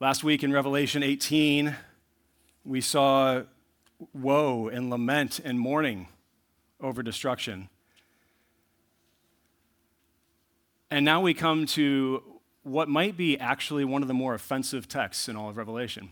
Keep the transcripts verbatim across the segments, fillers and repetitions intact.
Last week in Revelation eighteen, we saw woe and lament and mourning over destruction. And now we come to what might be actually one of the more offensive texts in all of Revelation.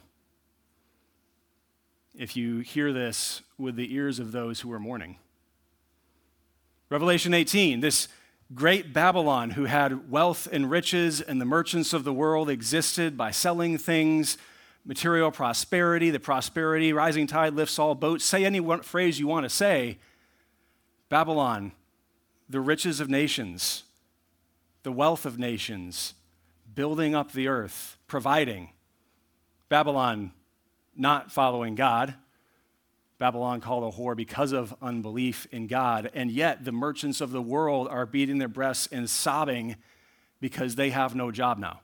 If you hear this with the ears of those who are mourning. Revelation eighteen, this great Babylon who had wealth and riches and the merchants of the world existed by selling things, material prosperity, the prosperity, rising tide lifts all boats. Say any one phrase you want to say. Babylon, the riches of nations, the wealth of nations, building up the earth, providing. Babylon, not following God. Babylon called a whore because of unbelief in God. And yet the merchants of the world are beating their breasts and sobbing because they have no job now.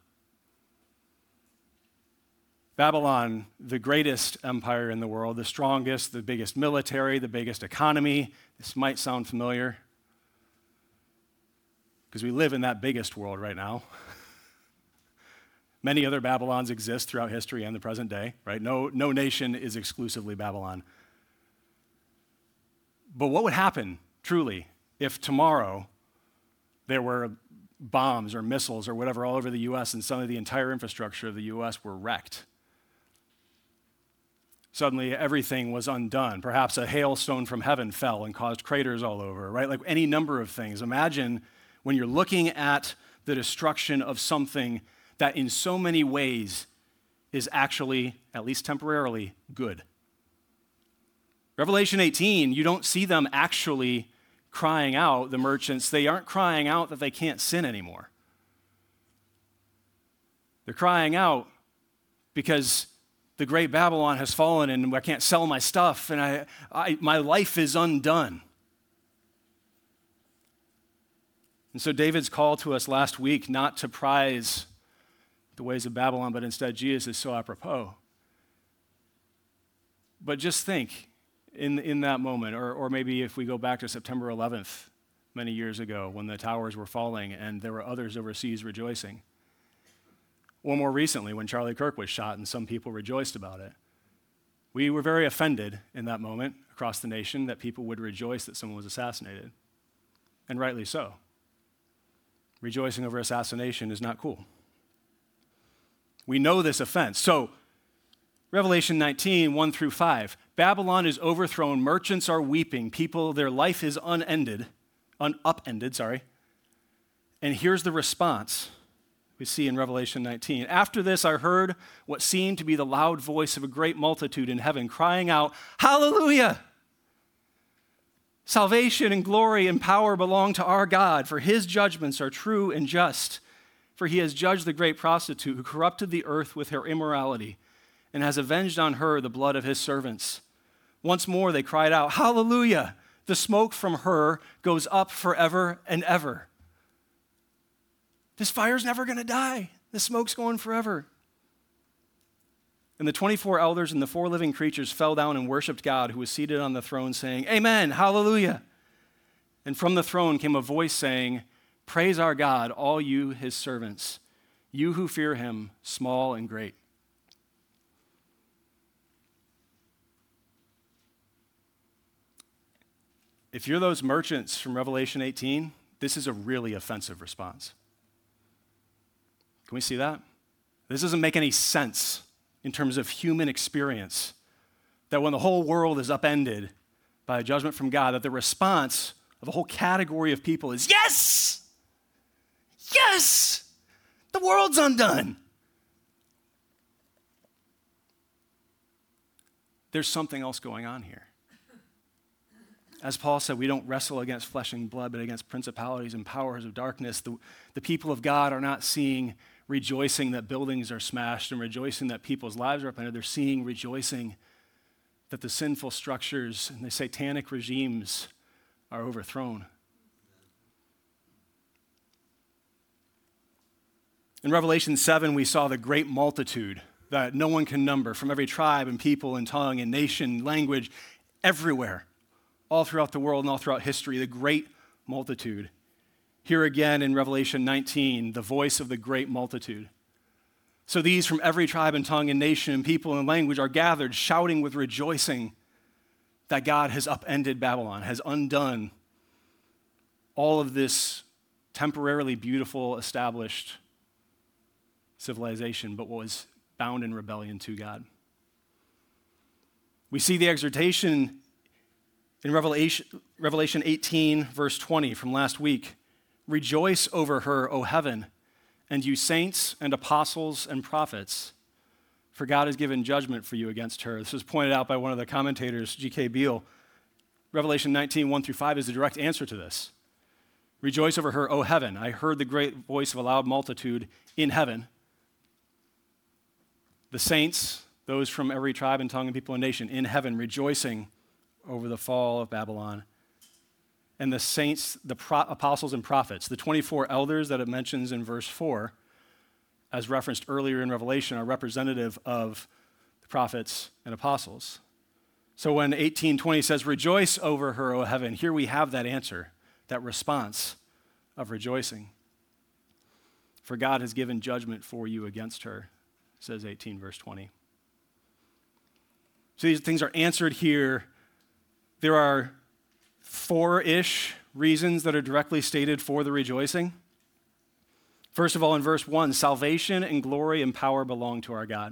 Babylon, the greatest empire in the world, the strongest, the biggest military, the biggest economy. This might sound familiar because we live in that biggest world right now. Many other Babylons exist throughout history and the present day, right? No, no nation is exclusively Babylon. But what would happen, truly, if tomorrow there were bombs or missiles or whatever all over the U S and some of the entire infrastructure of the U S were wrecked? Suddenly everything was undone. Perhaps a hailstone from heaven fell and caused craters all over, right? Like any number of things. Imagine when you're looking at the destruction of something that in so many ways is actually, at least temporarily, good. Revelation eighteen, you don't see them actually crying out, the merchants. They aren't crying out that they can't sin anymore. They're crying out because the great Babylon has fallen and I can't sell my stuff and I, I, my life is undone. And so David's call to us last week not to prize the ways of Babylon, but instead Jesus is so apropos. But just think in, in that moment, or, or maybe if we go back to September eleventh, many years ago when the towers were falling and there were others overseas rejoicing. Or more recently when Charlie Kirk was shot and some people rejoiced about it. We were very offended in that moment across the nation that people would rejoice that someone was assassinated. And rightly so. Rejoicing over assassination is not cool. We know this offense. So, Revelation nineteen, one through five. Babylon is overthrown, merchants are weeping, people, their life is unended, un- upended, sorry. And here's the response we see in Revelation nineteen. After this, I heard what seemed to be the loud voice of a great multitude in heaven, crying out, Hallelujah! Salvation and glory and power belong to our God, for his judgments are true and just. For he has judged the great prostitute who corrupted the earth with her immorality and has avenged on her the blood of his servants. Once more they cried out, Hallelujah! The smoke from her goes up forever and ever. This fire's never going to die. The smoke's going forever. And the twenty-four elders and the four living creatures fell down and worshiped God who was seated on the throne, saying, Amen, hallelujah. And from the throne came a voice saying, Praise our God, all you his servants, you who fear him, small and great. If you're those merchants from Revelation eighteen, this is a really offensive response. Can we see that? This doesn't make any sense in terms of human experience, that when the whole world is upended by a judgment from God, that the response of a whole category of people is, yes! Yes! The world's undone. There's something else going on here. As Paul said, we don't wrestle against flesh and blood, but against principalities and powers of darkness. The, the people of God are not seeing rejoicing that buildings are smashed and rejoicing that people's lives are upended. They're seeing rejoicing that the sinful structures and the satanic regimes are overthrown. In Revelation seven, we saw the great multitude that no one can number from every tribe and people and tongue and nation, language, everywhere, all throughout the world and all throughout history, the great multitude. Here again in Revelation nineteen, the voice of the great multitude. So these from every tribe and tongue and nation and people and language are gathered, shouting with rejoicing that God has upended Babylon, has undone all of this temporarily beautiful, established civilization, but was bound in rebellion to God. We see the exhortation in Revelation, Revelation eighteen, verse twenty from last week. Rejoice over her, O heaven, and you saints and apostles and prophets, for God has given judgment for you against her. This was pointed out by one of the commentators, G K Beale. Revelation nineteen, one through five is the direct answer to this. Rejoice over her, O heaven. I heard the great voice of a loud multitude in heaven. The saints, those from every tribe and tongue and people and nation in heaven, rejoicing over the fall of Babylon. And the saints, the pro- apostles and prophets, the twenty-four elders that it mentions in verse four, as referenced earlier in Revelation, are representative of the prophets and apostles. So when eighteen twenty says, rejoice over her, O heaven, here we have that answer, that response of rejoicing. For God has given judgment for you against her, says eighteen verse twenty. So these things are answered here. There are four-ish reasons that are directly stated for the rejoicing. First of all, in verse one, salvation and glory and power belong to our God.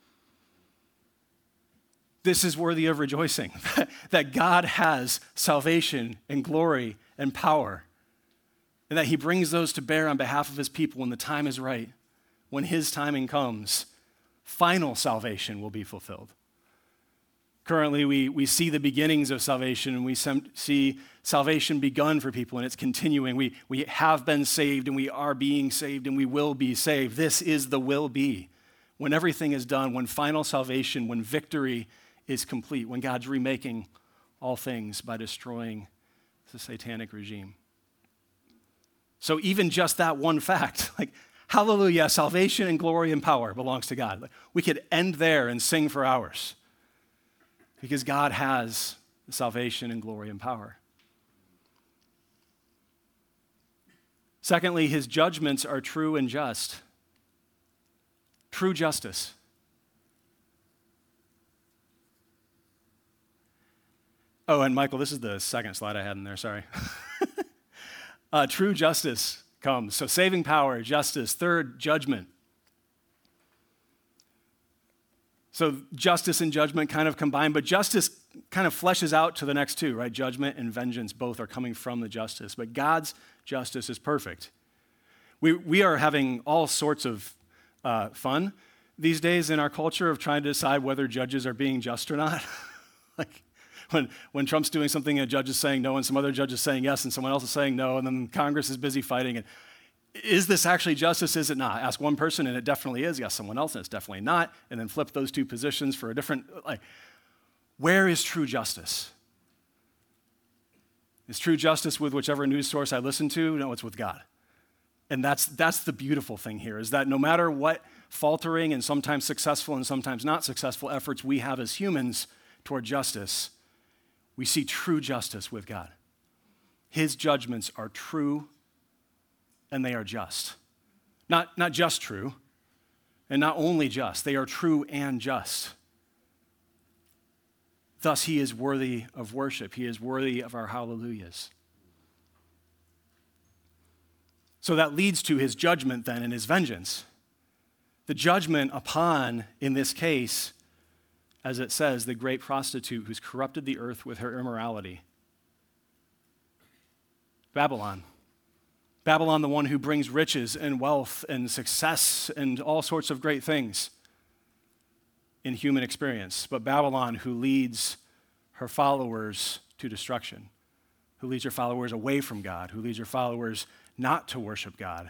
This is worthy of rejoicing, that God has salvation and glory and power, and that he brings those to bear on behalf of his people when the time is right. When his timing comes, final salvation will be fulfilled. Currently, we, we see the beginnings of salvation, and we sem- see salvation begun for people, and it's continuing. We, we have been saved, and we are being saved, and we will be saved. This is the will be. When everything is done, when final salvation, when victory is complete, when God's remaking all things by destroying the satanic regime. So even just that one fact, like, hallelujah, salvation and glory and power belongs to God. Like, we could end there and sing for hours. Because God has salvation and glory and power. Secondly, his judgments are true and just. True justice. Oh, and Michael, this is the second slide I had in there, sorry. uh, true justice comes. So saving power, justice. Third, judgment. So justice and judgment kind of combine, but justice kind of fleshes out to the next two, right? Judgment and vengeance both are coming from the justice, but God's justice is perfect. We, we are having all sorts of uh, fun these days in our culture of trying to decide whether judges are being just or not. Like when, when Trump's doing something and a judge is saying no and some other judge is saying yes and someone else is saying no and then Congress is busy fighting. And is this actually justice? Is it not? Ask one person and it definitely is. Ask someone else and it's definitely not. And then flip those two positions for a different, like, where is true justice? Is true justice with whichever news source I listen to? No, it's with God. And that's, that's the beautiful thing here, is that no matter what faltering and sometimes successful and sometimes not successful efforts we have as humans toward justice, we see true justice with God. His judgments are true and they are just. Not, not just true, and not only just, they are true and just. Thus, he is worthy of worship. He is worthy of our hallelujahs. So that leads to his judgment then and his vengeance. The judgment upon, in this case, as it says, the great prostitute who's corrupted the earth with her immorality. Babylon. Babylon, the one who brings riches and wealth and success and all sorts of great things in human experience. But Babylon, who leads her followers to destruction, who leads her followers away from God, who leads her followers not to worship God,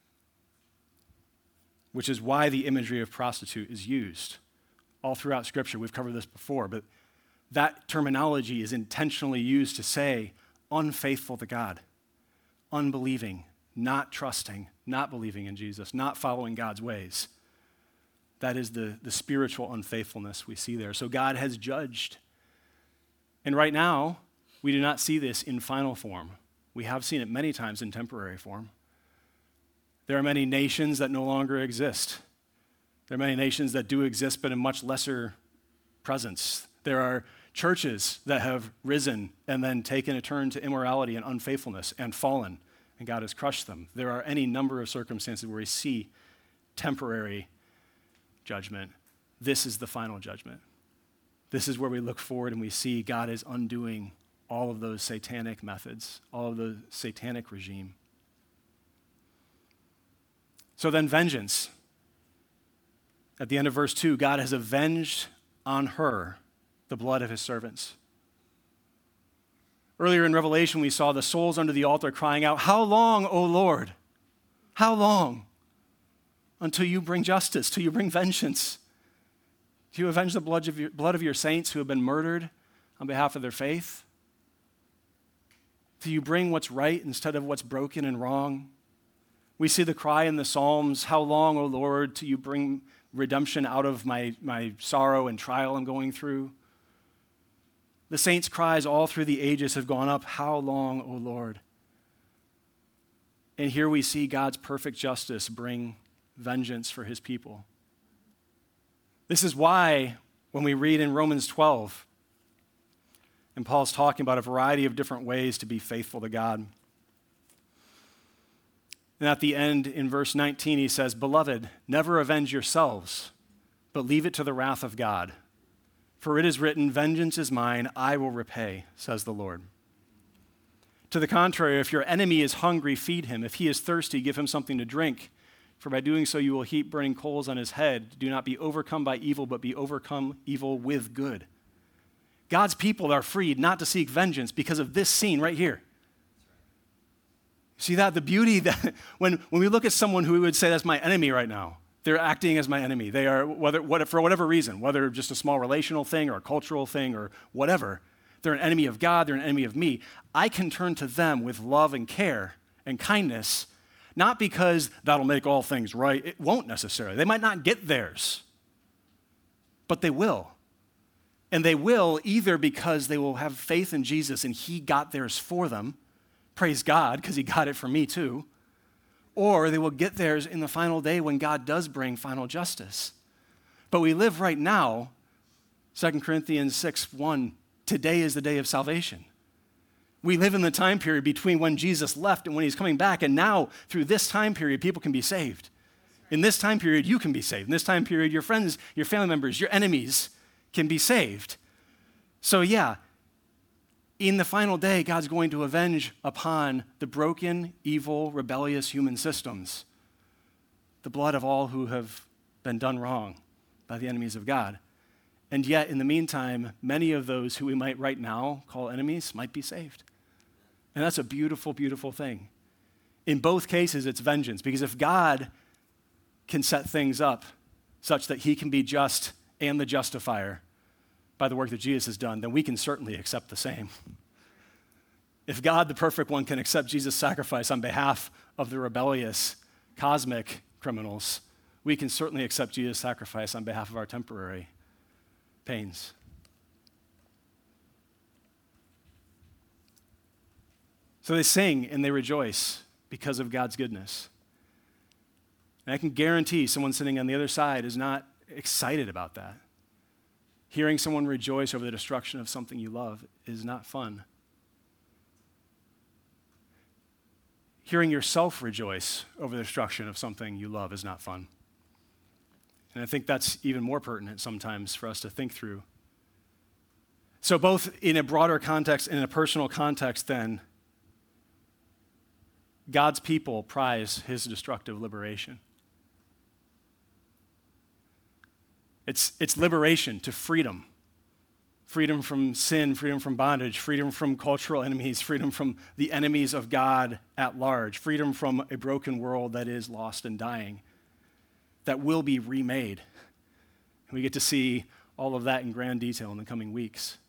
which is why the imagery of prostitute is used all throughout Scripture. We've covered this before, but that terminology is intentionally used to say unfaithful to God, unbelieving, not trusting, not believing in Jesus, not following God's ways. That is the, the spiritual unfaithfulness we see there. So God has judged. And right now, we do not see this in final form. We have seen it many times in temporary form. There are many nations that no longer exist. There are many nations that do exist, but in much lesser presence. There are churches that have risen and then taken a turn to immorality and unfaithfulness and fallen, and God has crushed them. There are any number of circumstances where we see temporary judgment. This is the final judgment. This is where we look forward and we see God is undoing all of those satanic methods, all of the satanic regime. So then vengeance. At the end of verse two, God has avenged on her the blood of his servants. Earlier in Revelation, we saw the souls under the altar crying out, "How long, O Lord? How long? Until you bring justice, till you bring vengeance. Do you avenge the blood of your, blood of your saints who have been murdered on behalf of their faith? Do you bring what's right instead of what's broken and wrong?" We see the cry in the Psalms, "How long, O Lord, till you bring redemption out of my, my sorrow and trial I'm going through?" The saints' cries all through the ages have gone up, "How long, O Lord?" And here we see God's perfect justice bring vengeance for his people. This is why when we read in Romans twelve, and Paul's talking about a variety of different ways to be faithful to God. And at the end in verse nineteen, he says, "Beloved, never avenge yourselves, but leave it to the wrath of God. For it is written, 'Vengeance is mine, I will repay,' says the Lord." To the contrary, if your enemy is hungry, feed him. If he is thirsty, give him something to drink. For by doing so, you will heap burning coals on his head. Do not be overcome by evil, but be overcome evil with good. God's people are freed not to seek vengeance because of this scene right here. See that? The beauty that when, when we look at someone who we would say that's my enemy right now, they're acting as my enemy. They are, whether, what, for whatever reason, whether just a small relational thing or a cultural thing or whatever, they're an enemy of God, they're an enemy of me. I can turn to them with love and care and kindness, not because that'll make all things right. It won't necessarily. They might not get theirs, but they will. And they will either because they will have faith in Jesus and he got theirs for them, praise God, because he got it for me too, or they will get theirs in the final day when God does bring final justice. But we live right now, Second Corinthians six one, today is the day of salvation. We live in the time period between when Jesus left and when he's coming back, and now through this time period, people can be saved. In this time period, you can be saved. In this time period, your friends, your family members, your enemies can be saved. So yeah, in the final day, God's going to avenge upon the broken, evil, rebellious human systems the blood of all who have been done wrong by the enemies of God. And yet, in the meantime, many of those who we might right now call enemies might be saved. And that's a beautiful, beautiful thing. In both cases, it's vengeance, because if God can set things up such that he can be just and the justifier by the work that Jesus has done, then we can certainly accept the same. If God, the perfect one, can accept Jesus' sacrifice on behalf of the rebellious, cosmic criminals, we can certainly accept Jesus' sacrifice on behalf of our temporary pains. So they sing and they rejoice because of God's goodness. And I can guarantee someone sitting on the other side is not excited about that. Hearing someone rejoice over the destruction of something you love is not fun. Hearing yourself rejoice over the destruction of something you love is not fun. And I think that's even more pertinent sometimes for us to think through. So both in a broader context and in a personal context then, God's people prize his destructive liberation. It's, it's liberation to freedom. Freedom from sin, freedom from bondage, freedom from cultural enemies, freedom from the enemies of God at large, freedom from a broken world that is lost and dying, that will be remade. And we get to see all of that in grand detail in the coming weeks.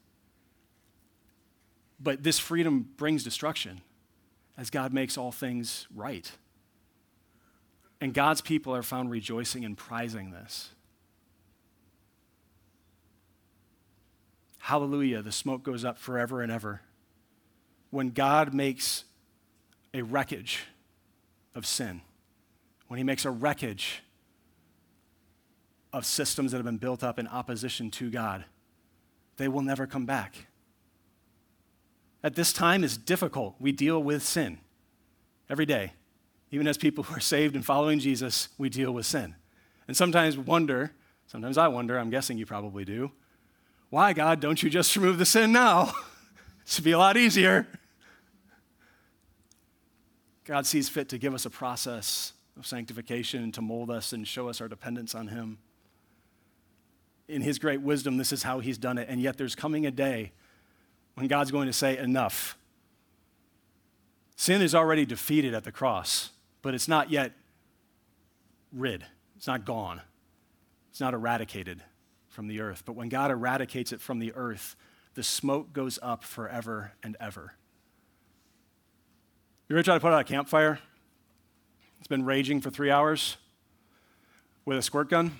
But this freedom brings destruction as God makes all things right. And God's people are found rejoicing and prizing this. Hallelujah, the smoke goes up forever and ever. When God makes a wreckage of sin, when he makes a wreckage of systems that have been built up in opposition to God. They will never come back. At this time is difficult. We deal with sin every day. Even as people who are saved and following Jesus, we deal with sin. And sometimes wonder, sometimes I wonder, I'm guessing you probably do, why, God, don't you just remove the sin now? It should be a lot easier. God sees fit to give us a process of sanctification to mold us and show us our dependence on him. In his great wisdom, this is how he's done it. And yet there's coming a day when God's going to say, enough. Sin is already defeated at the cross, but it's not yet rid. It's not gone. It's not eradicated from the earth. But when God eradicates it from the earth, the smoke goes up forever and ever. You ever try to put out a campfire? It's been raging for three hours with a squirt gun.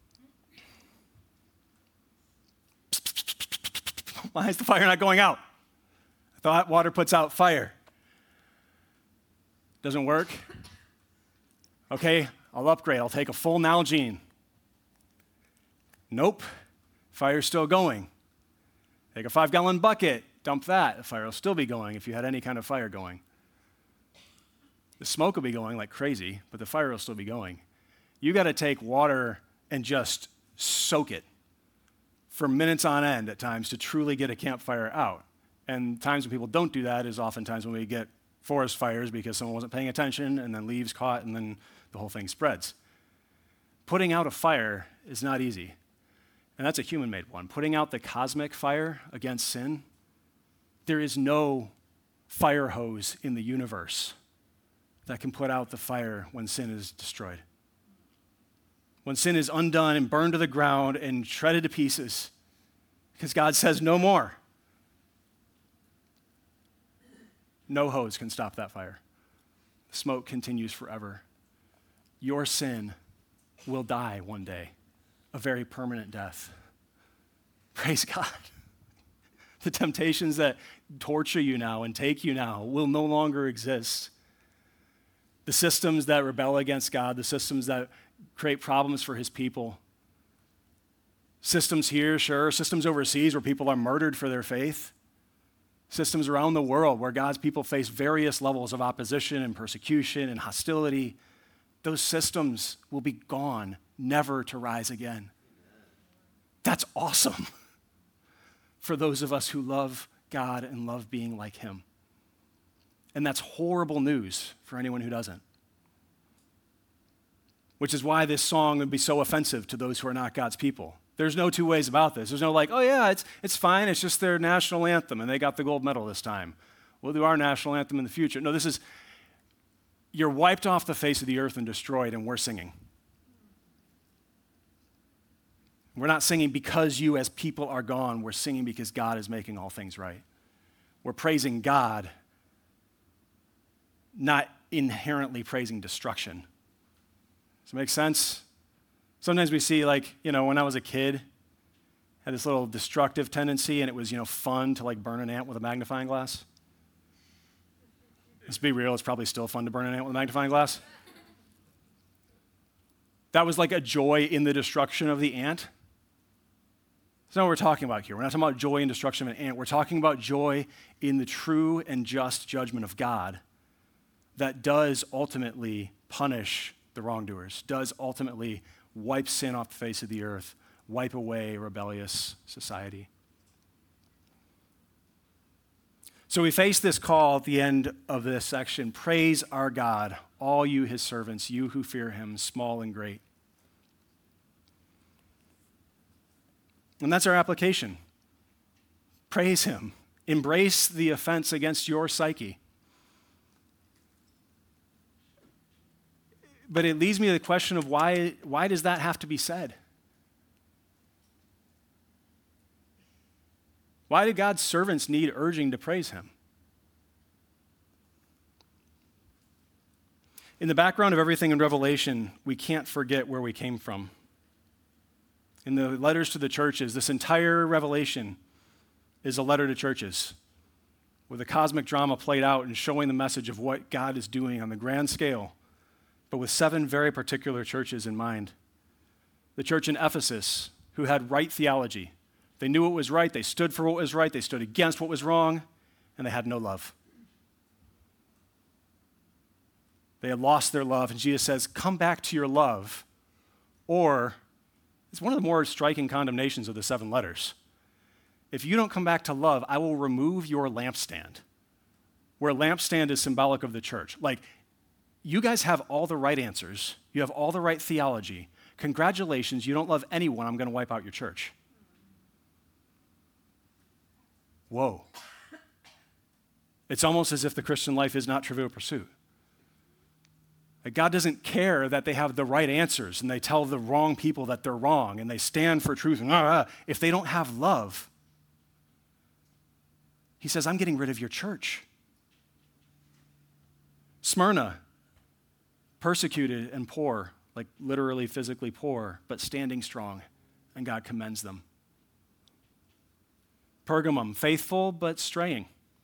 Why is the fire not going out? I thought water puts out fire. Doesn't work? Okay, I'll upgrade. I'll take a full Nalgene. Nope, fire's still going. Take a five-gallon bucket, dump that. The fire will still be going if you had any kind of fire going. The smoke will be going like crazy, but the fire will still be going. You got to take water and just soak it for minutes on end at times to truly get a campfire out. And times when people don't do that is oftentimes when we get forest fires because someone wasn't paying attention and then leaves caught and then the whole thing spreads. Putting out a fire is not easy. And that's a human-made one. Putting out the cosmic fire against sin, there is no fire hose in the universe that can put out the fire when sin is destroyed. When sin is undone and burned to the ground and shredded to pieces, because God says no more. No hose can stop that fire. The smoke continues forever. Your sin will die one day, a very permanent death. Praise God. The temptations that torture you now and take you now will no longer exist. The systems that rebel against God, the systems that create problems for his people. Systems here, sure, systems overseas where people are murdered for their faith. Systems around the world where God's people face various levels of opposition and persecution and hostility. Those systems will be gone, never to rise again. That's awesome for those of us who love God and love being like him. And that's horrible news for anyone who doesn't. Which is why this song would be so offensive to those who are not God's people. There's no two ways about this. There's no like, oh yeah, it's it's fine, it's just their national anthem and they got the gold medal this time. We'll do our national anthem in the future. No, this is, you're wiped off the face of the earth and destroyed and we're singing. We're not singing because you as people are gone. We're singing because God is making all things right. We're praising God, not inherently praising destruction. Does it make sense? Sometimes we see, like, you know, when I was a kid, had this little destructive tendency, and it was, you know, fun to, like, burn an ant with a magnifying glass. Let's be real, it's probably still fun to burn an ant with a magnifying glass. That was like a joy in the destruction of the ant. That's not what we're talking about here. We're not talking about joy in destruction of an ant. We're talking about joy in the true and just judgment of God that does ultimately punish the wrongdoers, does ultimately wipe sin off the face of the earth, wipe away rebellious society. So we face this call at the end of this section, praise our God, all you his servants, you who fear him, small and great. And that's our application. Praise him. Embrace the offense against your psyche. But it leads me to the question of why, why does that have to be said? Why do God's servants need urging to praise him? In the background of everything in Revelation, we can't forget where we came from. In the letters to the churches, this entire Revelation is a letter to churches with the cosmic drama played out and showing the message of what God is doing on the grand scale, but with seven very particular churches in mind. The church in Ephesus, who had right theology. They knew what was right, they stood for what was right, they stood against what was wrong, and they had no love. They had lost their love, and Jesus says, come back to your love, or it's one of the more striking condemnations of the seven letters. If you don't come back to love, I will remove your lampstand, where lampstand is symbolic of the church. Like, you guys have all the right answers, you have all the right theology. Congratulations, you don't love anyone, I'm going to wipe out your church. Whoa. It's almost as if the Christian life is not Trivial Pursuit. That God doesn't care that they have the right answers and they tell the wrong people that they're wrong and they stand for truth. And, ah, ah, if they don't have love, he says, I'm getting rid of your church. Smyrna, persecuted and poor, like literally physically poor, but standing strong, and God commends them. Pergamum, faithful but straying.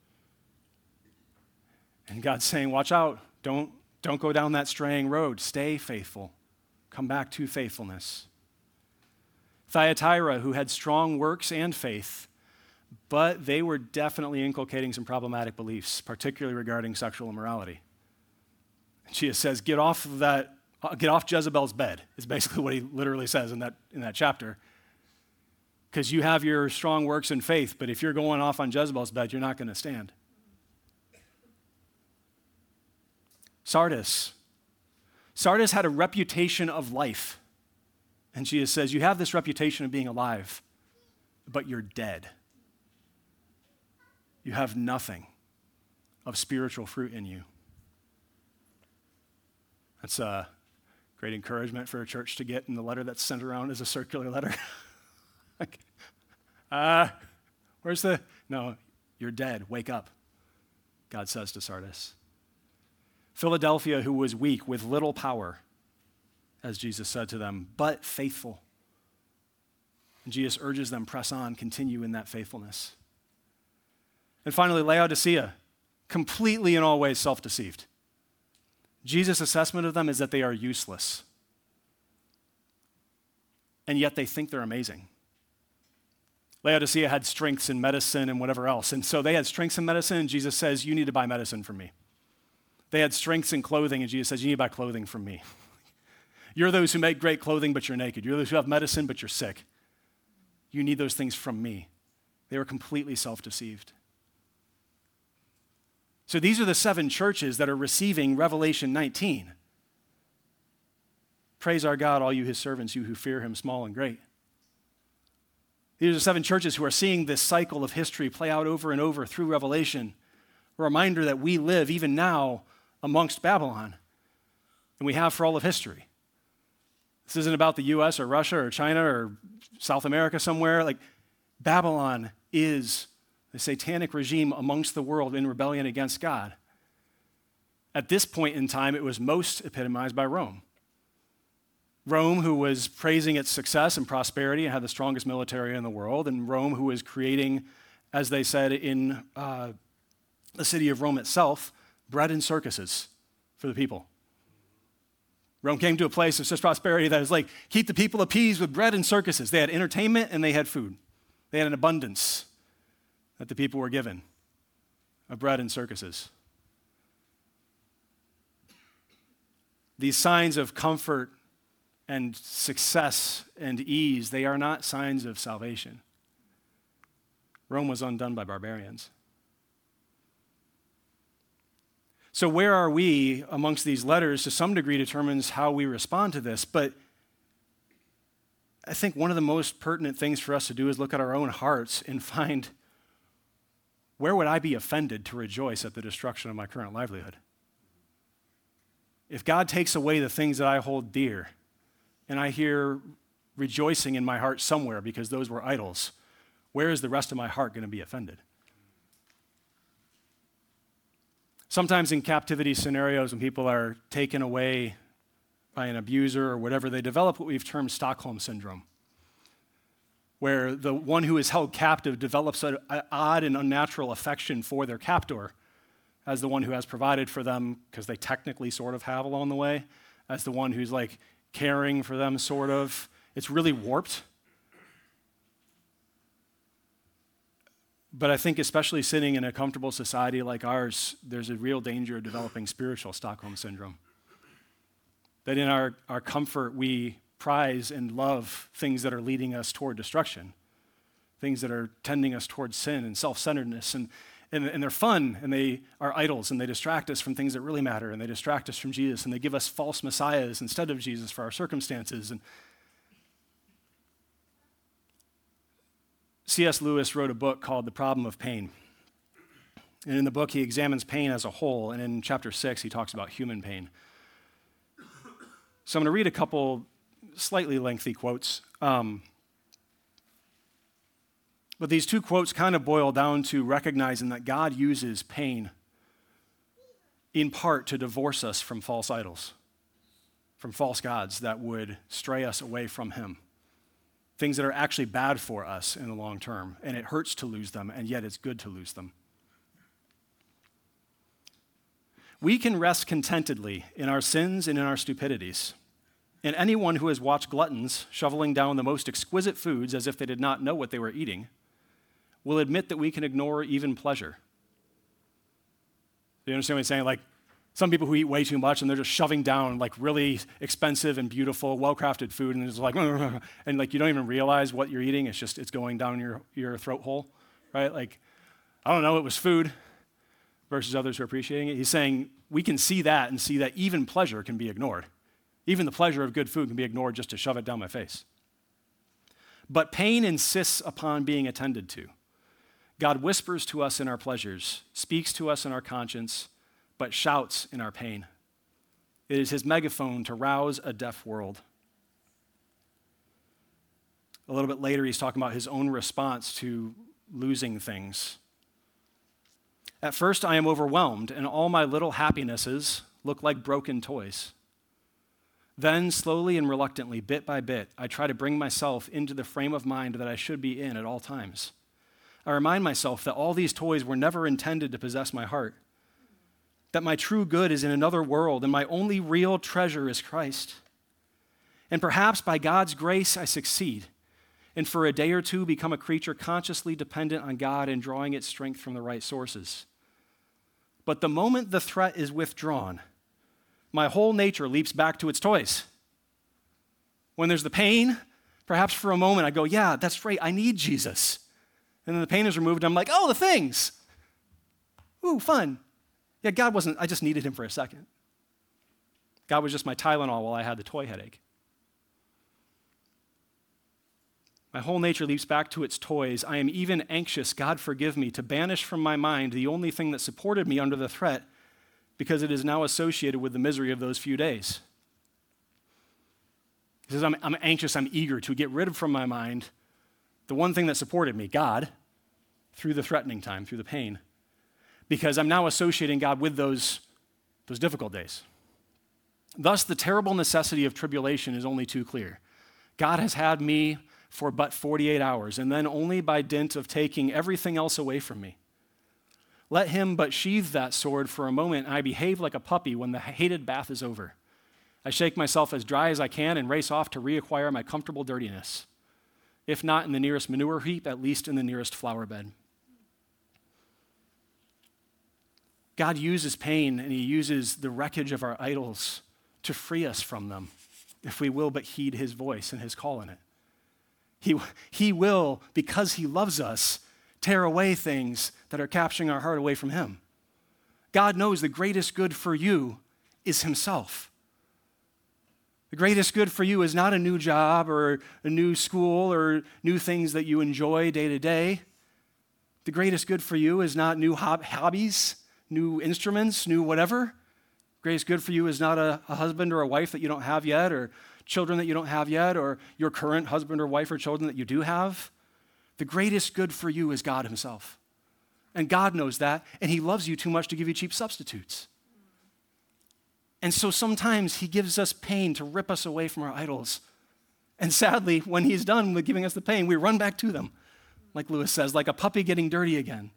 And God's saying, watch out, don't, don't go down that straying road. Stay faithful. Come back to faithfulness. Thyatira, who had strong works and faith, but they were definitely inculcating some problematic beliefs, particularly regarding sexual immorality. Jesus says, get off of that, get off Jezebel's bed, is basically what he literally says in that, in that chapter. Because you have your strong works and faith, but if you're going off on Jezebel's bed, you're not going to stand. Sardis. Sardis had a reputation of life. And Jesus says, you have this reputation of being alive, but you're dead. You have nothing of spiritual fruit in you. That's a great encouragement for a church to get in the letter that's sent around as a circular letter. Like, uh, where's the, no, you're dead, wake up, God says to Sardis. Philadelphia, who was weak with little power, as Jesus said to them, but faithful. And Jesus urges them, press on, continue in that faithfulness. And finally, Laodicea, completely in all ways self-deceived. Jesus' assessment of them is that they are useless. And yet they think they're amazing. Laodicea had strengths in medicine and whatever else. And so they had strengths in medicine, and Jesus says, you need to buy medicine from me. They had strengths in clothing, and Jesus says, you need to buy clothing from me. You're those who make great clothing, but you're naked. You're those who have medicine, but you're sick. You need those things from me. They were completely self-deceived. So these are the seven churches that are receiving Revelation nineteen. Praise our God, all you his servants, you who fear him, small and great. These are the seven churches who are seeing this cycle of history play out over and over through Revelation. A reminder that we live, even now, amongst Babylon, and we have for all of history. This isn't about the U S or Russia or China or South America somewhere. Like, Babylon is the satanic regime amongst the world in rebellion against God. At this point in time, it was most epitomized by Rome. Rome, who was praising its success and prosperity and had the strongest military in the world, and Rome, who was creating, as they said in uh, the city of Rome itself, bread and circuses for the people. Rome came to a place of such prosperity that it was like, keep the people appeased with bread and circuses. They had entertainment and they had food. They had an abundance that the people were given of bread and circuses. These signs of comfort and success and ease, they are not signs of salvation. Rome was undone by barbarians. So where are we amongst these letters to some degree determines how we respond to this, but I think one of the most pertinent things for us to do is look at our own hearts and find, where would I be offended to rejoice at the destruction of my current livelihood? If God takes away the things that I hold dear, and I hear rejoicing in my heart somewhere because those were idols, where is the rest of my heart going to be offended? Sometimes in captivity scenarios, when people are taken away by an abuser or whatever, they develop what we've termed Stockholm Syndrome, where the one who is held captive develops an odd and unnatural affection for their captor as the one who has provided for them, because they technically sort of have along the way, as the one who's like caring for them sort of, It's really warped. But I think especially sitting in a comfortable society like ours, there's a real danger of developing spiritual Stockholm Syndrome. That in our, our comfort, we prize and love things that are leading us toward destruction, things that are tending us toward sin and self-centeredness. And, and, and they're fun, and they are idols, and they distract us from things that really matter, and they distract us from Jesus, and they give us false messiahs instead of Jesus for our circumstances. And C S Lewis wrote a book called The Problem of Pain. And in the book, he examines pain as a whole, and in chapter six, he talks about human pain. So I'm going to read a couple slightly lengthy quotes. Um, but these two quotes kind of boil down to recognizing that God uses pain in part to divorce us from false idols, from false gods that would stray us away from him. Things that are actually bad for us in the long term, and it hurts to lose them, and yet it's good to lose them. We can rest contentedly in our sins and in our stupidities. And anyone who has watched gluttons shoveling down the most exquisite foods as if they did not know what they were eating will admit that we can ignore even pleasure. You understand what I'm saying? Like, some people who eat way too much and they're just shoving down like really expensive and beautiful, well-crafted food, and it's like, and like you don't even realize what you're eating. It's just, it's going down your, your throat hole, right? Like, I don't know, it was food versus others who are appreciating it. He's saying we can see that and see that even pleasure can be ignored. Even the pleasure of good food can be ignored just to shove it down my face. But pain insists upon being attended to. God whispers to us in our pleasures, speaks to us in our conscience, but shouts in our pain. It is his megaphone to rouse a deaf world. A little bit later, he's talking about his own response to losing things. At first, I am overwhelmed, and all my little happinesses look like broken toys. Then, slowly and reluctantly, bit by bit, I try to bring myself into the frame of mind that I should be in at all times. I remind myself that all these toys were never intended to possess my heart, that my true good is in another world, and my only real treasure is Christ. And perhaps by God's grace, I succeed, and for a day or two become a creature consciously dependent on God and drawing its strength from the right sources. But the moment the threat is withdrawn, my whole nature leaps back to its toys. When there's the pain, perhaps for a moment I go, yeah, that's right, I need Jesus. And then the pain is removed, and I'm like, oh, the things. Ooh, fun. Yeah, God wasn't, I just needed him for a second. God was just my Tylenol while I had the toy headache. My whole nature leaps back to its toys. I am even anxious, God forgive me, to banish from my mind the only thing that supported me under the threat, because it is now associated with the misery of those few days. He says, I'm, I'm anxious, I'm eager to get rid of from my mind the one thing that supported me, God, through the threatening time, through the pain, because I'm now associating God with those, those difficult days. Thus, the terrible necessity of tribulation is only too clear. God has had me for but forty-eight hours, and then only by dint of taking everything else away from me. Let him but sheathe that sword for a moment, and I behave like a puppy when the hated bath is over. I shake myself as dry as I can and race off to reacquire my comfortable dirtiness. If not in the nearest manure heap, at least in the nearest flower bed. God uses pain, and he uses the wreckage of our idols to free us from them, if we will but heed his voice and his call in it. He, he will, because he loves us, tear away things that are capturing our heart away from him. God knows the greatest good for you is himself. The greatest good for you is not a new job or a new school or new things that you enjoy day to day. The greatest good for you is not new hob- hobbies, new instruments, new whatever. The greatest good for you is not a, a husband or a wife that you don't have yet, or children that you don't have yet, or your current husband or wife or children that you do have. The greatest good for you is God himself. And God knows that, and he loves you too much to give you cheap substitutes. And so sometimes he gives us pain to rip us away from our idols. And sadly, when he's done with giving us the pain, we run back to them, like Lewis says, like a puppy getting dirty again.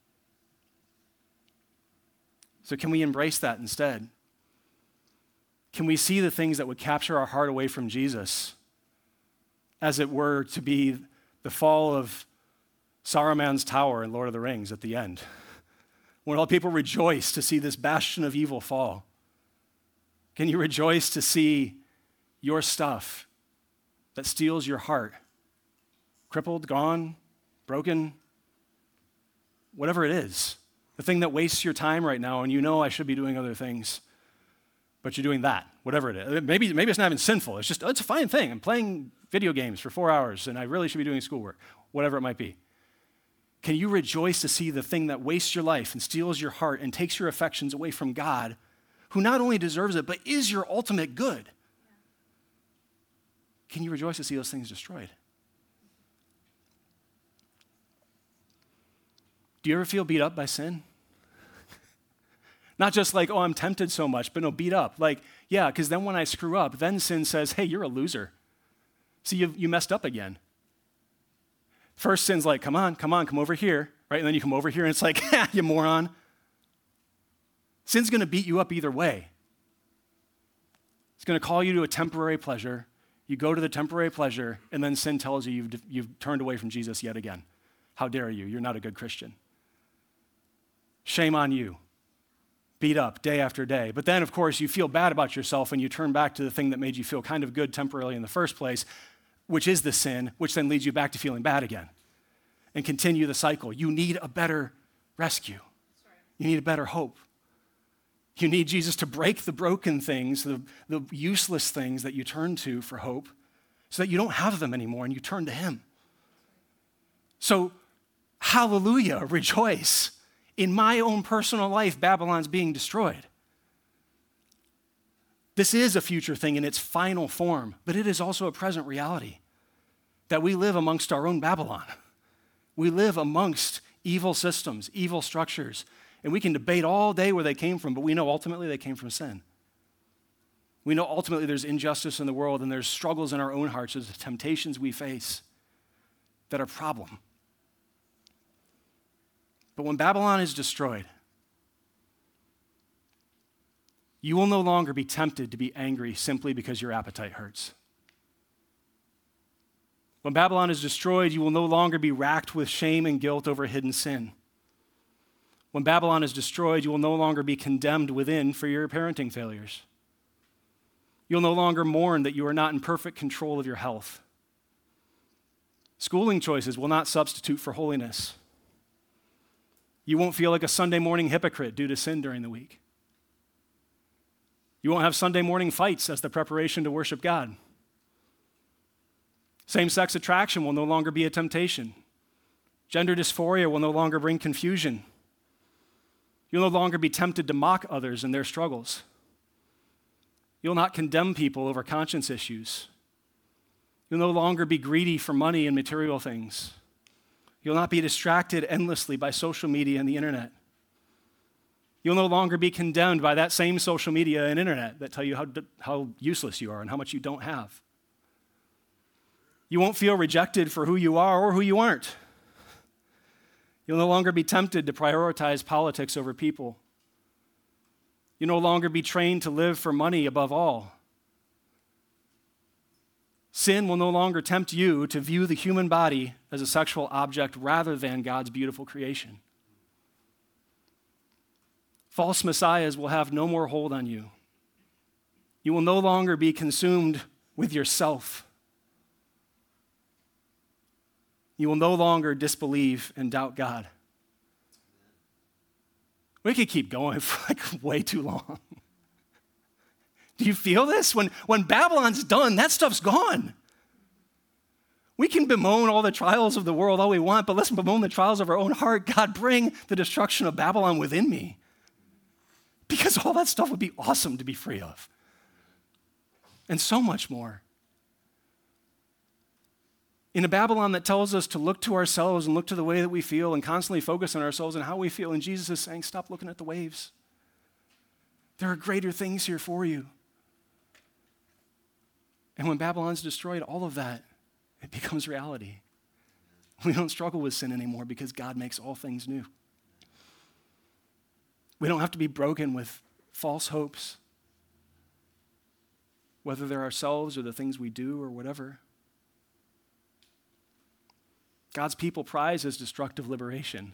So can we embrace that instead? Can we see the things that would capture our heart away from Jesus, as it were to be the fall of Saruman's tower in Lord of the Rings at the end, when all people rejoice to see this bastion of evil fall? Can you rejoice to see your stuff that steals your heart, crippled, gone, broken, whatever it is, the thing that wastes your time right now, and you know I should be doing other things, but you're doing that, whatever it is. Maybe, maybe it's not even sinful. It's just, oh, it's a fine thing. I'm playing video games for four hours, and I really should be doing schoolwork, whatever it might be. Can you rejoice to see the thing that wastes your life and steals your heart and takes your affections away from God, who not only deserves it, but is your ultimate good? Can you rejoice to see those things destroyed? Do you ever feel beat up by sin? Not just like, oh, I'm tempted so much, but no, beat up. Like, yeah, because then when I screw up, then sin says, hey, you're a loser. See, you you messed up again. First, sin's like, come on, come on, come over here, right? And then you come over here, and it's like, ha, you moron. Sin's going to beat you up either way. It's going to call you to a temporary pleasure. You go to the temporary pleasure, and then sin tells you you've, you've turned away from Jesus yet again. How dare you? You're not a good Christian. Shame on you. Beat up day after day. But then, of course, you feel bad about yourself when you turn back to the thing that made you feel kind of good temporarily in the first place, which is the sin, which then leads you back to feeling bad again. And continue the cycle. You need a better rescue. You need a better hope. You need Jesus to break the broken things, the, the useless things that you turn to for hope, so that you don't have them anymore and you turn to him. So, hallelujah, rejoice. In my own personal life, Babylon's being destroyed. This is a future thing in its final form, but it is also a present reality that we live amongst our own Babylon. We live amongst evil systems, evil structures, and we can debate all day where they came from, but we know ultimately they came from sin. We know ultimately there's injustice in the world and there's struggles in our own hearts, there's the temptations we face that are a problem. But when Babylon is destroyed, you will no longer be tempted to be angry simply because your appetite hurts. When Babylon is destroyed, you will no longer be racked with shame and guilt over hidden sin. When Babylon is destroyed, you will no longer be condemned within for your parenting failures. You'll no longer mourn that you are not in perfect control of your health. Schooling choices will not substitute for holiness. You won't feel like a Sunday morning hypocrite due to sin during the week. You won't have Sunday morning fights as the preparation to worship God. Same-sex attraction will no longer be a temptation. Gender dysphoria will no longer bring confusion. You'll no longer be tempted to mock others in their struggles. You'll not condemn people over conscience issues. You'll no longer be greedy for money and material things. You'll not be distracted endlessly by social media and the internet. You'll no longer be condemned by that same social media and internet that tell you how, how useless you are and how much you don't have. You won't feel rejected for who you are or who you aren't. You'll no longer be tempted to prioritize politics over people. You'll no longer be trained to live for money above all. Sin will no longer tempt you to view the human body as a sexual object rather than God's beautiful creation. False messiahs will have no more hold on you. You will no longer be consumed with yourself. You will no longer disbelieve and doubt God. We could keep going for like way too long. Do you feel this? When, when Babylon's done, that stuff's gone. We can bemoan all the trials of the world all we want, but let's bemoan the trials of our own heart. God, bring the destruction of Babylon within me. Because all that stuff would be awesome to be free of. And so much more. In a Babylon that tells us to look to ourselves and look to the way that we feel and constantly focus on ourselves and how we feel, and Jesus is saying, stop looking at the waves. There are greater things here for you. And when Babylon's destroyed, all of that, it becomes reality. We don't struggle with sin anymore because God makes all things new. We don't have to be broken with false hopes. whether they're ourselves or the things we do or whatever. God's people prize his destructive liberation.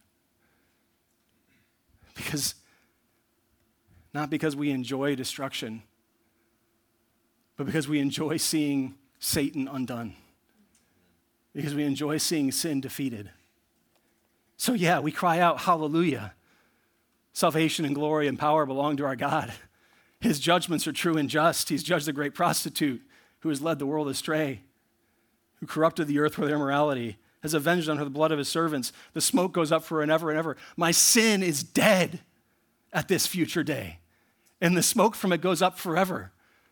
Because, not because we enjoy destruction, but because we enjoy seeing Satan undone. Because we enjoy seeing sin defeated. So yeah, we cry out, hallelujah. Salvation and glory and power belong to our God. His judgments are true and just. He's judged the great prostitute who has led the world astray, who corrupted the earth with immorality, has avenged on her the blood of his servants. The smoke goes up for and ever and ever. My sin is dead at this future day, and the smoke from it goes up forever.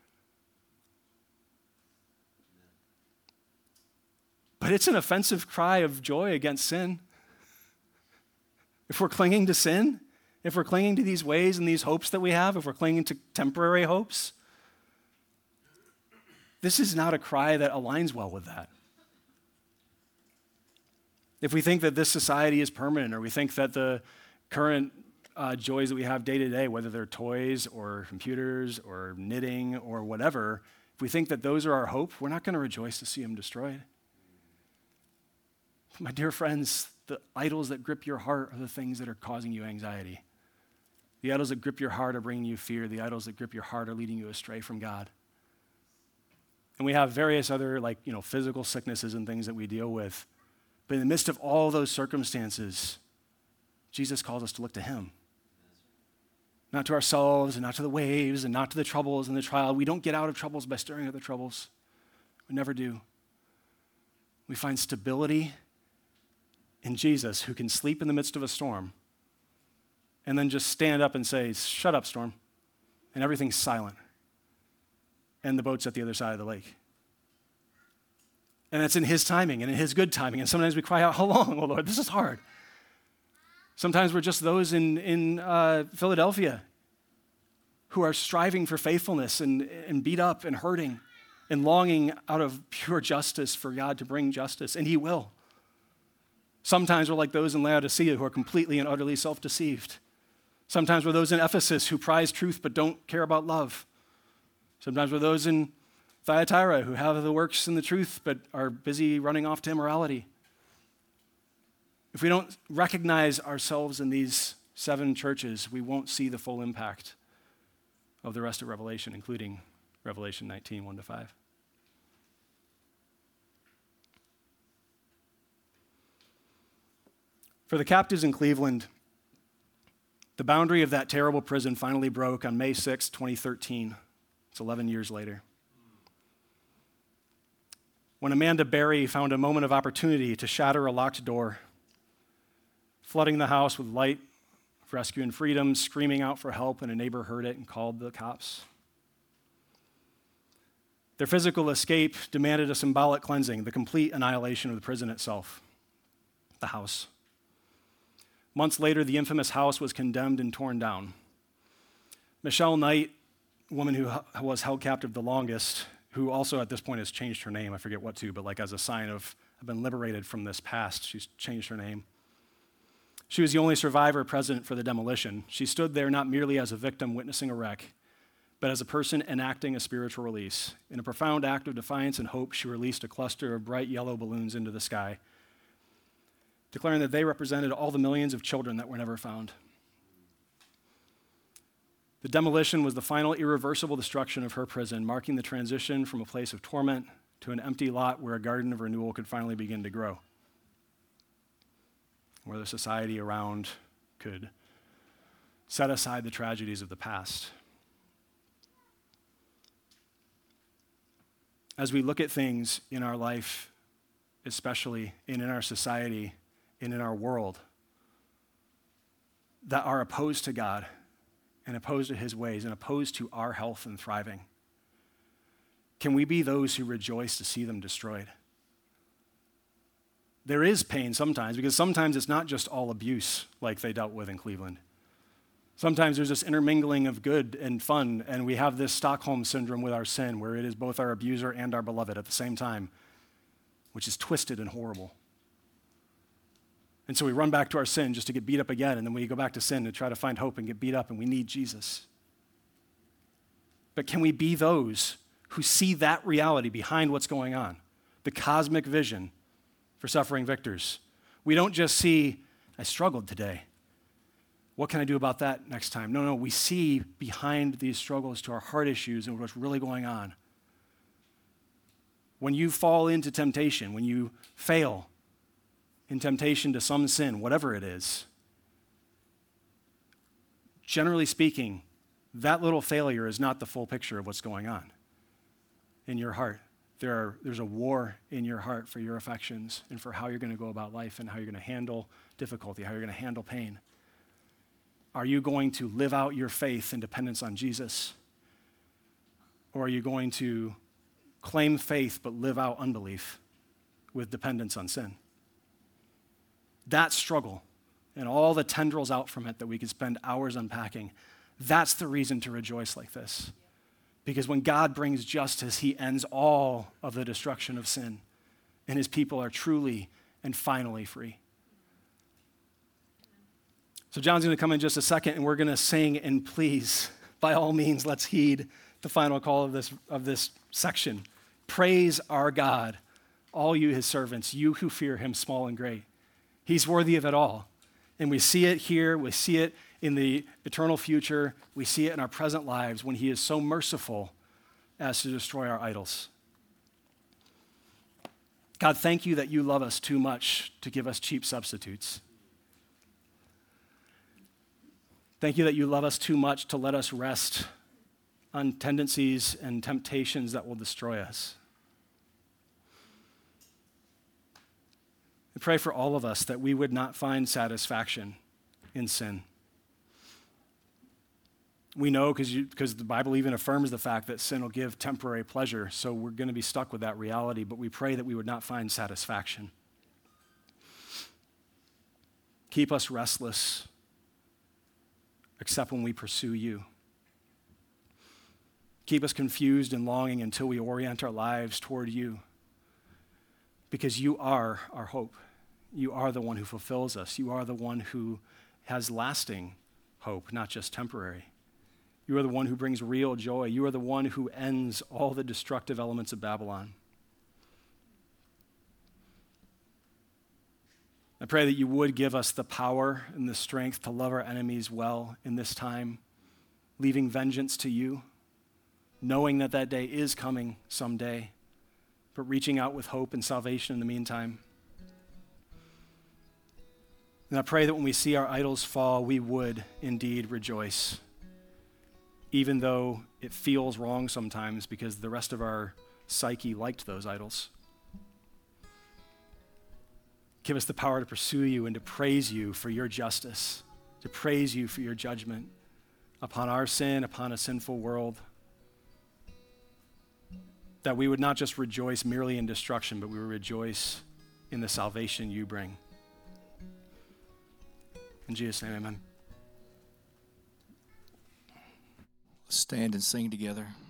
But it's an offensive cry of joy against sin. If we're clinging to sin, if we're clinging to these ways and these hopes that we have, if we're clinging to temporary hopes, this is not a cry that aligns well with that. If we think that this society is permanent, or we think that the current uh, joys that we have day to day, whether they're toys or computers or knitting or whatever, if we think that those are our hope, we're not going to rejoice to see them destroyed. My dear friends, the idols that grip your heart are the things that are causing you anxiety. The idols that grip your heart are bringing you fear. The idols that grip your heart are leading you astray from God. And we have various other, like, you know, physical sicknesses and things that we deal with. But in the midst of all those circumstances, Jesus calls us to look to him. Not to ourselves and not to the waves and not to the troubles and the trial. We don't get out of troubles by stirring up the troubles. We never do. We find stability in Jesus, who can sleep in the midst of a storm and then just stand up and say, shut up, storm. And everything's silent. And the boat's at the other side of the lake. And it's in his timing and in his good timing. And sometimes we cry out, how long, oh Lord, this is hard. Sometimes we're just those in, in uh, Philadelphia who are striving for faithfulness and, and beat up and hurting and longing out of pure justice for God to bring justice, and he will. Sometimes we're like those in Laodicea who are completely and utterly self-deceived. Sometimes we're those in Ephesus who prize truth but don't care about love. Sometimes we're those in Thyatira who have the works and the truth but are busy running off to immorality. If we don't recognize ourselves in these seven churches, we won't see the full impact of the rest of Revelation, including Revelation nineteen, one to five. For the captives in Cleveland, the boundary of that terrible prison finally broke on May sixth, twenty thirteen. It's eleven years later. When Amanda Berry found a moment of opportunity to shatter a locked door, flooding the house with light, rescue and freedom, screaming out for help, and a neighbor heard it and called the cops. Their physical escape demanded a symbolic cleansing, the complete annihilation of the prison itself, the house. Months later, the infamous house was condemned and torn down. Michelle Knight, a woman who was held captive the longest, who also at this point has changed her name, I forget what to, but like as a sign of, I've been liberated from this past, she's changed her name. She was the only survivor present for the demolition. She stood there not merely as a victim witnessing a wreck, but as a person enacting a spiritual release. In a profound act of defiance and hope, she released a cluster of bright yellow balloons into the sky, declaring that they represented all the millions of children that were never found. The demolition was the final irreversible destruction of her prison, marking the transition from a place of torment to an empty lot where a garden of renewal could finally begin to grow, where the society around could set aside the tragedies of the past. As we look at things in our life, especially and in our society and in our world, that are opposed to God and opposed to his ways and opposed to our health and thriving, can we be those who rejoice to see them destroyed? There is pain sometimes, because sometimes it's not just all abuse like they dealt with in Cleveland. Sometimes there's this intermingling of good and fun, and we have this Stockholm syndrome with our sin, where it is both our abuser and our beloved at the same time, which is twisted and horrible. And so we run back to our sin just to get beat up again, and then we go back to sin to try to find hope and get beat up, and we need Jesus. But can we be those who see that reality behind what's going on, the cosmic vision for suffering victors. We don't just see, I struggled today. What can I do about that next time? No, no, we see behind these struggles to our heart issues and what's really going on. When you fall into temptation, when you fail in temptation to some sin, whatever it is, generally speaking, that little failure is not the full picture of what's going on in your heart. There are, there's a war in your heart for your affections and for how you're going to go about life and how you're going to handle difficulty, how you're going to handle pain. Are you going to live out your faith and dependence on Jesus? Or are you going to claim faith but live out unbelief with dependence on sin? That struggle and all the tendrils out from it that we could spend hours unpacking, that's the reason to rejoice like this. Because when God brings justice, he ends all of the destruction of sin, and his people are truly and finally free. So John's going to come in just a second, and we're going to sing, and please, by all means, let's heed the final call of this, of this section. Praise our God, all you his servants, you who fear him, small and great. He's worthy of it all. And we see it here, we see it in the eternal future, we see it in our present lives when he is so merciful as to destroy our idols. God, thank you that you love us too much to give us cheap substitutes. Thank you that you love us too much to let us rest on tendencies and temptations that will destroy us. I pray for all of us that we would not find satisfaction in sin. We know because because the Bible even affirms the fact that sin will give temporary pleasure, so we're going to be stuck with that reality, but we pray that we would not find satisfaction. Keep us restless, except when we pursue you. Keep us confused and longing until we orient our lives toward you, because you are our hope. You are the one who fulfills us. You are the one who has lasting hope, not just temporary. You are the one who brings real joy. You are the one who ends all the destructive elements of Babylon. I pray that you would give us the power and the strength to love our enemies well in this time, leaving vengeance to you, knowing that that day is coming someday, but reaching out with hope and salvation in the meantime. And I pray that when we see our idols fall, we would indeed rejoice, even though it feels wrong sometimes because the rest of our psyche liked those idols. Give us the power to pursue you and to praise you for your justice, to praise you for your judgment upon our sin, upon a sinful world. That we would not just rejoice merely in destruction, but we would rejoice in the salvation you bring. In Jesus' name, amen. Stand and sing together.